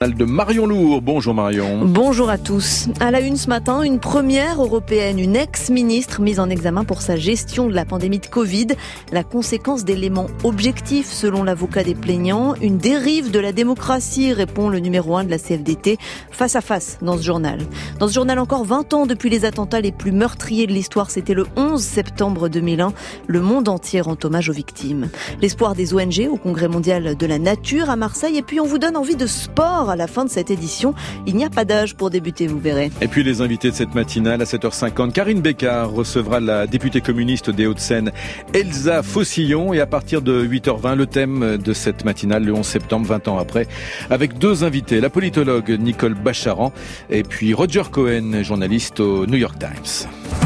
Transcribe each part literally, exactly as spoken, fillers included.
De Marion Lourd. Bonjour Marion. Bonjour à tous. À la une ce matin, une première européenne, une ex-ministre mise en examen pour sa gestion de la pandémie de Covid. La conséquence d'éléments objectifs selon l'avocat des plaignants. Une dérive de la démocratie, répond le numéro un de la C F D T, face à face dans ce journal. Dans ce journal, encore vingt ans depuis les attentats les plus meurtriers de l'histoire, c'était le onze septembre deux mille un. Le monde entier rend hommage aux victimes. L'espoir des O N G au Congrès mondial de la nature à Marseille. Et puis on vous donne envie de sport. À la fin de cette édition, il n'y a pas d'âge pour débuter, vous verrez. Et puis les invités de cette matinale à sept heures cinquante, Karine Bécard recevra la députée communiste des Hauts-de-Seine, Elsa Faucillon, et à partir de huit heures vingt, le thème de cette matinale, le onze septembre, vingt ans après, avec deux invités, la politologue Nicole Bacharan et puis Roger Cohen, journaliste au New York Times.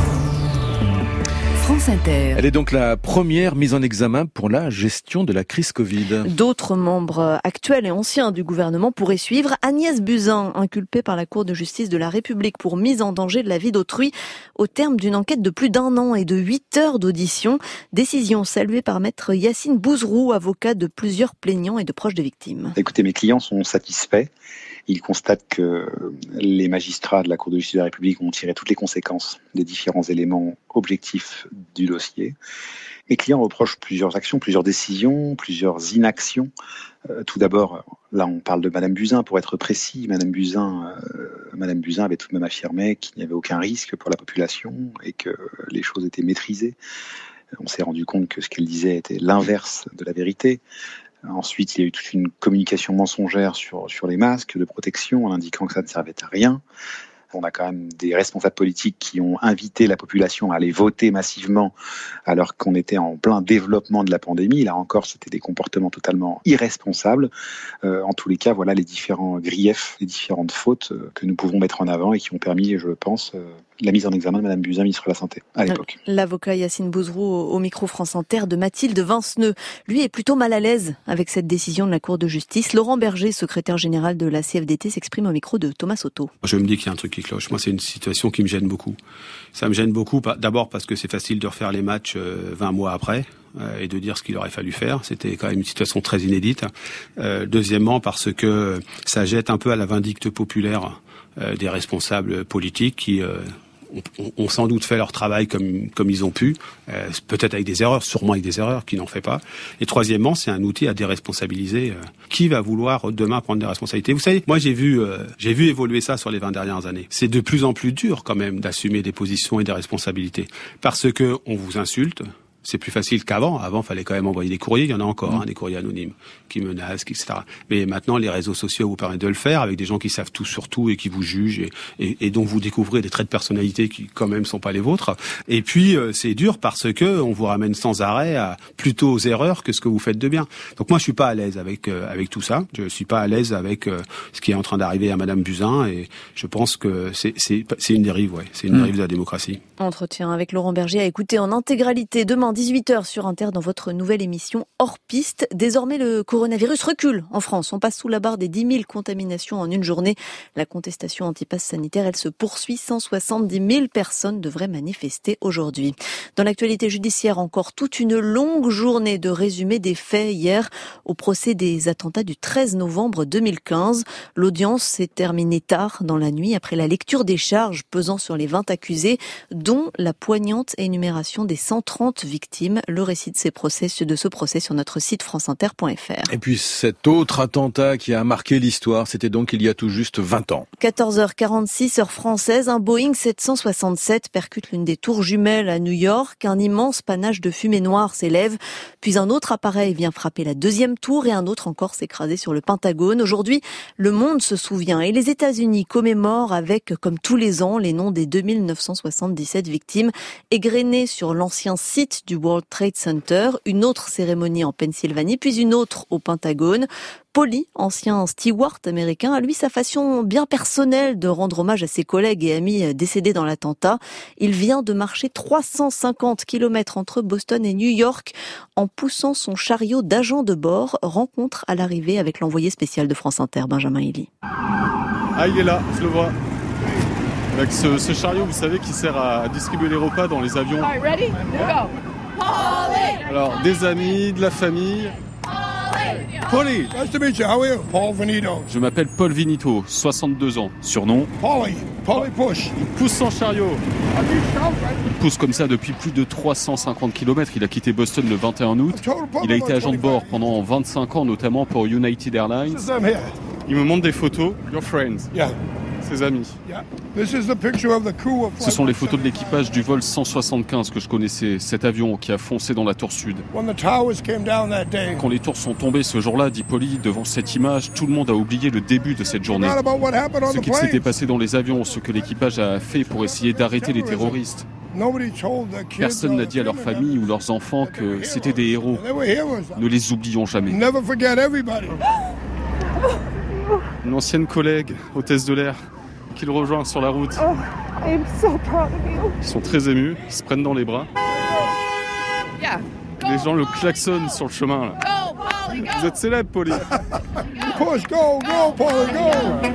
France Inter. Elle est donc la première mise en examen pour la gestion de la crise Covid. D'autres membres actuels et anciens du gouvernement pourraient suivre. Agnès Buzyn, inculpée par la Cour de justice de la République pour mise en danger de la vie d'autrui au terme d'une enquête de plus d'un an et de huit heures d'audition. Décision saluée par maître Yacine Bouzrou, avocat de plusieurs plaignants et de proches de victimes. Écoutez, mes clients sont satisfaits. Ils constatent que les magistrats de la Cour de justice de la République ont tiré toutes les conséquences des différents éléments objectifs du dossier. Mes clients reprochent plusieurs actions, plusieurs décisions, plusieurs inactions. Euh, tout d'abord, là on parle de Madame Buzyn, pour être précis. Madame Buzyn, euh, Madame Buzyn avait tout de même affirmé qu'il n'y avait aucun risque pour la population et que les choses étaient maîtrisées. On s'est rendu compte que ce qu'elle disait était l'inverse de la vérité. Ensuite, il y a eu toute une communication mensongère sur, sur les masques de protection en indiquant que ça ne servait à rien. On a quand même des responsables politiques qui ont invité la population à aller voter massivement alors qu'on était en plein développement de la pandémie. Là encore, c'était des comportements totalement irresponsables. Euh, en tous les cas, voilà les différents griefs, les différentes fautes que nous pouvons mettre en avant et qui ont permis, je pense, euh, la mise en examen de Madame Buzyn, ministre de la Santé, à l'époque. L'avocat Yacine Bouzrou au micro France Inter de Mathilde Vinceneux. Lui est plutôt mal à l'aise avec cette décision de la Cour de justice. Laurent Berger, secrétaire général de la C F D T, s'exprime au micro de Thomas Soto. Je me dis qu'il y a un truc qui cloche. Moi, c'est une situation qui me gêne beaucoup. Ça me gêne beaucoup, d'abord parce que c'est facile de refaire les matchs vingt mois après et de dire ce qu'il aurait fallu faire. C'était quand même une situation très inédite. Euh, deuxièmement, parce que ça jette un peu à la vindicte populaire euh, des responsables politiques qui euh, ont, ont sans doute fait leur travail comme, comme ils ont pu, euh, peut-être avec des erreurs, sûrement avec des erreurs, qui n'en fait pas. Et troisièmement, c'est un outil à déresponsabiliser. Euh, qui va vouloir demain prendre des responsabilités? Vous savez, moi j'ai vu, euh, j'ai vu évoluer ça sur les vingt dernières années. C'est de plus en plus dur quand même d'assumer des positions et des responsabilités. Parce que on vous insulte. C'est plus facile qu'avant. Avant, il fallait quand même envoyer des courriers. Il y en a encore, hein, des courriers anonymes qui menacent, et cetera. Mais maintenant, les réseaux sociaux vous permettent de le faire avec des gens qui savent tout sur tout et qui vous jugent et, et, et dont vous découvrez des traits de personnalité qui, quand même, sont pas les vôtres. Et puis, euh, c'est dur parce que on vous ramène sans arrêt à plutôt aux erreurs que ce que vous faites de bien. Donc moi, je suis pas à l'aise avec euh, avec tout ça. Je suis pas à l'aise avec euh, ce qui est en train d'arriver à Madame Buzyn et je pense que c'est c'est c'est une dérive, ouais. C'est une mmh. dérive de la démocratie. Entretien avec Laurent Berger à écouter en intégralité demain dix-huit heures sur Inter dans votre nouvelle émission Hors Piste. Désormais, le coronavirus recule en France. On passe sous la barre des dix mille contaminations en une journée. La contestation anti-pass sanitaire, elle se poursuit. cent soixante-dix mille personnes devraient manifester aujourd'hui. Dans l'actualité judiciaire, encore toute une longue journée de résumé des faits hier au procès des attentats du treize novembre deux mille quinze. L'audience s'est terminée tard dans la nuit après la lecture des charges pesant sur les vingt accusés, dont la poignante énumération des cent trente victimes. Le récit de ces procès, de ce procès sur notre site franceinter point f r. Et puis cet autre attentat qui a marqué l'histoire, c'était donc il y a tout juste vingt ans. quatorze heures quarante-six, heure française, un Boeing sept cent soixante-sept percute l'une des tours jumelles à New York. Un immense panache de fumée noire s'élève. Puis un autre appareil vient frapper la deuxième tour et un autre encore s'écraser sur le Pentagone. Aujourd'hui, le monde se souvient et les États-Unis commémorent avec, comme tous les ans, les noms des deux mille neuf cent soixante-dix-sept victimes égrenées sur l'ancien site du World Trade Center, une autre cérémonie en Pennsylvanie, puis une autre au Pentagone. Pauly, ancien steward américain, a lui sa façon bien personnelle de rendre hommage à ses collègues et amis décédés dans l'attentat. Il vient de marcher trois cent cinquante kilomètres entre Boston et New York en poussant son chariot d'agent de bord. Rencontre à l'arrivée avec l'envoyé spécial de France Inter, Benjamin Elie. Ah, il est là, je le vois. Avec ce, ce chariot, vous savez, qui sert à distribuer les repas dans les avions. Alors, des amis, de la famille. Paulie. Nice to meet you. How are you? Paul Venito. Je m'appelle Paul Vinito, soixante-deux ans. Surnom? Paulie. Paulie Push. Il pousse son chariot. Il pousse comme ça depuis plus de trois cent cinquante kilomètres. Il a quitté Boston le vingt et un août. Il a été agent de bord pendant vingt-cinq ans, notamment pour United Airlines. Il me montre des photos. Your friends. Yeah. Ses amis. Yeah. This is the picture of the crew of Ce sont les photos de l'équipage du vol cent soixante-quinze que je connaissais, cet avion qui a foncé dans la tour sud. When the towers came down that day. Quand les tours sont tombées ce jour-là, dit Paulie, devant cette image, tout le monde a oublié le début de cette journée. Ce qu'il s'était passé dans les avions, ce que l'équipage a fait pour essayer d'arrêter les terroristes. Personne n'a dit à leurs familles ou leurs enfants que c'était des héros. Ne les oublions jamais. Une ancienne collègue, hôtesse de l'air, qui le rejoint sur la route. Ils sont très émus, ils se prennent dans les bras. Les gens le klaxonnent sur le chemin, là. Vous êtes célèbre, Paulie. Push, go, go, Paulie, go.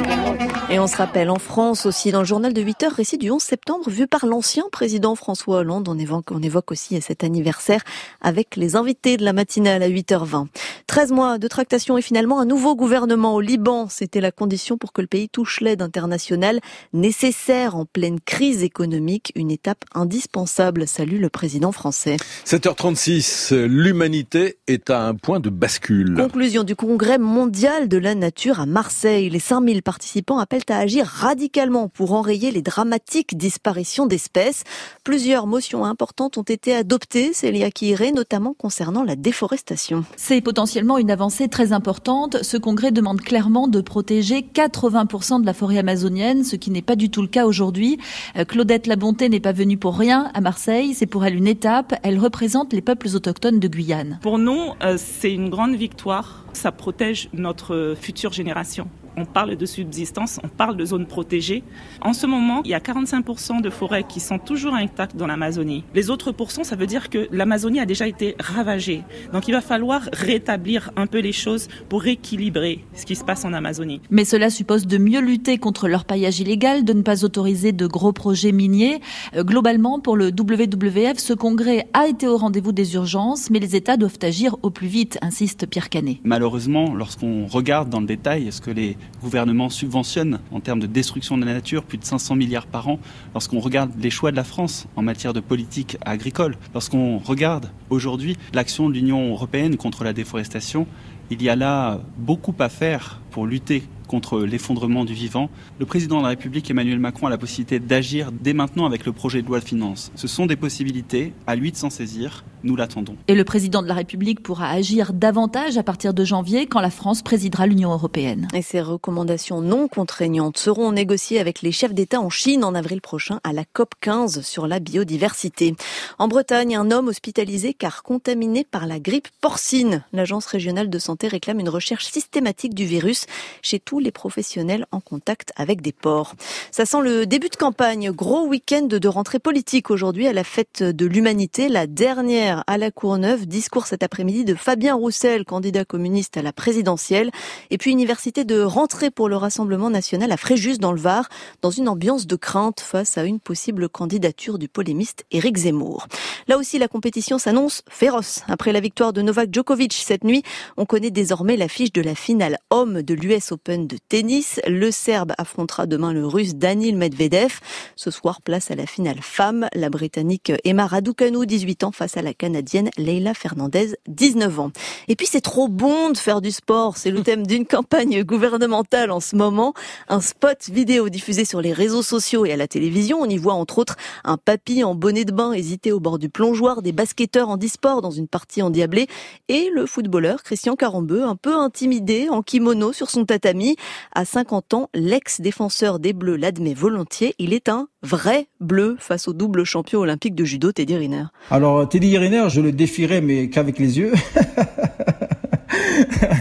Et on se rappelle, en France aussi, dans le journal de huit heures, récit du onze septembre, vu par l'ancien président François Hollande. On évoque, on évoque aussi cet anniversaire avec les invités de la matinale à huit heures vingt. treize mois de tractation et finalement un nouveau gouvernement au Liban. C'était la condition pour que le pays touche l'aide internationale nécessaire en pleine crise économique. Une étape indispensable, salue le président français. sept heures trente-six, l'humanité est à un point de bascule. Conclusion du congrès mondial de la nature à Marseille. Les cinq mille participants appellent à agir radicalement pour enrayer les dramatiques disparitions d'espèces. Plusieurs motions importantes ont été adoptées, Célia Kihiré, notamment concernant la déforestation. C'est potentiellement une avancée très importante. Ce congrès demande clairement de protéger quatre-vingts pour cent de la forêt amazonienne, ce qui n'est pas du tout le cas aujourd'hui. Claudette Labonté n'est pas venue pour rien à Marseille. C'est pour elle une étape. Elle représente les peuples autochtones de Guyane. Pour nous, c'est une grande victoire. Ça protège notre future génération. On parle de subsistance, on parle de zones protégées. En ce moment, il y a quarante-cinq pour cent de forêts qui sont toujours intactes dans l'Amazonie. Les autres pourcents, ça veut dire que l'Amazonie a déjà été ravagée. Donc il va falloir rétablir un peu les choses pour rééquilibrer ce qui se passe en Amazonie. Mais cela suppose de mieux lutter contre l'orpaillage illégal, de ne pas autoriser de gros projets miniers. Euh, globalement, pour le W W F, ce congrès a été au rendez-vous des urgences, mais les États doivent agir au plus vite, insiste Pierre Canet. Malheureusement, lorsqu'on regarde dans le détail ce que les gouvernements subventionnent en termes de destruction de la nature, plus de cinq cents milliards par an, lorsqu'on regarde les choix de la France en matière de politique agricole, lorsqu'on regarde aujourd'hui l'action de l'Union européenne contre la déforestation, il y a là beaucoup à faire pour lutter contre l'effondrement du vivant. Le président de la République, Emmanuel Macron, a la possibilité d'agir dès maintenant avec le projet de loi de finances. Ce sont des possibilités, à lui de s'en saisir, nous l'attendons. Et le président de la République pourra agir davantage à partir de janvier, quand la France présidera l'Union européenne. Et ces recommandations non contraignantes seront négociées avec les chefs d'État en Chine en avril prochain à la C O P quinze sur la biodiversité. En Bretagne, un homme hospitalisé car contaminé par la grippe porcine. L'Agence régionale de santé réclame une recherche systématique du virus chez tous les professionnels en contact avec des porcs. Ça sent le début de campagne. Gros week-end de rentrée politique aujourd'hui à la fête de l'humanité, la dernière à la Courneuve. Discours cet après-midi de Fabien Roussel, candidat communiste à la présidentielle. Et puis université de rentrée pour le Rassemblement national à Fréjus dans le Var, dans une ambiance de crainte face à une possible candidature du polémiste Éric Zemmour. Là aussi, la compétition s'annonce féroce. Après la victoire de Novak Djokovic cette nuit, on connaît désormais l'affiche de la finale homme de l'U S Open de tennis. Le Serbe affrontera demain le Russe Daniil Medvedev. Ce soir, place à la finale femme. La Britannique Emma Raducanu, dix-huit ans, face à la Canadienne Leila Fernandez, dix-neuf ans. Et puis, c'est trop bon de faire du sport. C'est le thème d'une campagne gouvernementale en ce moment. Un spot vidéo diffusé sur les réseaux sociaux et à la télévision. On y voit entre autres un papy en bonnet de bain hésiter au bord du plongeoir, des basketteurs en disport dans une partie endiablée et le footballeur Christian Carambeu, un peu intimidé en kimono sur son tatami. À cinquante ans, l'ex-défenseur des Bleus l'admet volontiers. Il est un vrai bleu face au double champion olympique de judo, Teddy Riner. Alors, Teddy Riner, je le défierais, mais qu'avec les yeux.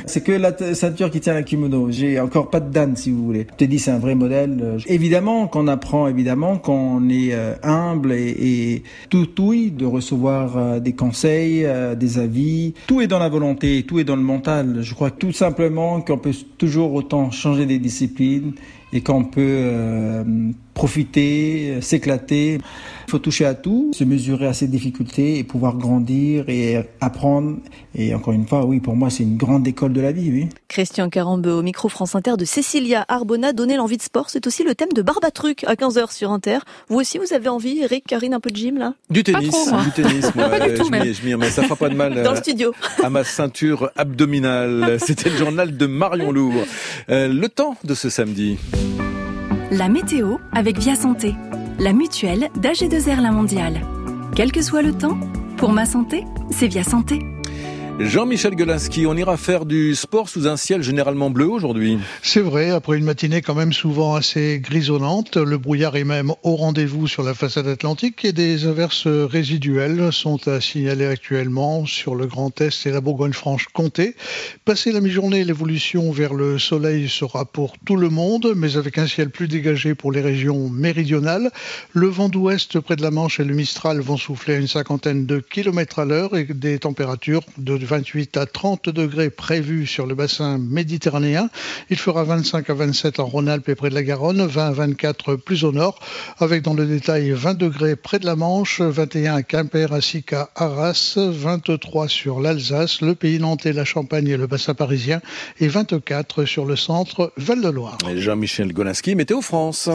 C'est que la t- ceinture qui tient la kimono. J'ai encore pas de dan, si vous voulez. Je te dis, c'est un vrai modèle. Évidemment qu'on apprend, évidemment qu'on est euh, humble et, et tout oui de recevoir euh, des conseils, euh, des avis. Tout est dans la volonté, tout est dans le mental. Je crois tout simplement qu'on peut toujours autant changer des disciplines et qu'on peut euh, profiter, s'éclater. Il faut toucher à tout, se mesurer à ses difficultés et pouvoir grandir et apprendre. Et encore une fois, oui, pour moi, c'est une grande école de la vie, oui. Christian Carambeu au micro France Inter de Cécilia Arbona. Donner l'envie de sport, c'est aussi le thème de Barbatruc à quinze heures sur Inter. Vous aussi, vous avez envie, Eric, Karine, un peu de gym, là? Du tennis, trop, moi. du tennis, moi. Pas du tout, je m'y, je m'y remets, ça fera pas de mal. Dans le studio. À ma ceinture abdominale. C'était le journal de Marion Lourd. Euh, le temps de ce samedi. La météo avec Via Santé, la mutuelle d'A G deux R La Mondiale. Quel que soit le temps, pour ma santé, c'est Via Santé. Jean-Michel Golinski, on ira faire du sport sous un ciel généralement bleu aujourd'hui. C'est vrai, après une matinée quand même souvent assez grisonnante, le brouillard est même au rendez-vous sur la façade atlantique et des averses résiduelles sont à signaler actuellement sur le Grand Est et la Bourgogne-Franche-Comté. Passé la mi-journée, l'évolution vers le soleil sera pour tout le monde, mais avec un ciel plus dégagé pour les régions méridionales. Le vent d'ouest près de la Manche et le Mistral vont souffler à une cinquantaine de kilomètres à l'heure et des températures de vingt-huit à trente degrés prévus sur le bassin méditerranéen. Il fera vingt-cinq à vingt-sept en Rhône-Alpes et près de la Garonne, vingt à vingt-quatre plus au nord, avec dans le détail vingt degrés près de la Manche, vingt et un à Quimper ainsi qu'à Arras, vingt-trois sur l'Alsace, le Pays nantais, la Champagne et le bassin parisien et vingt-quatre sur le centre Val-de-Loire. Jean-Michel Golinski, Météo France.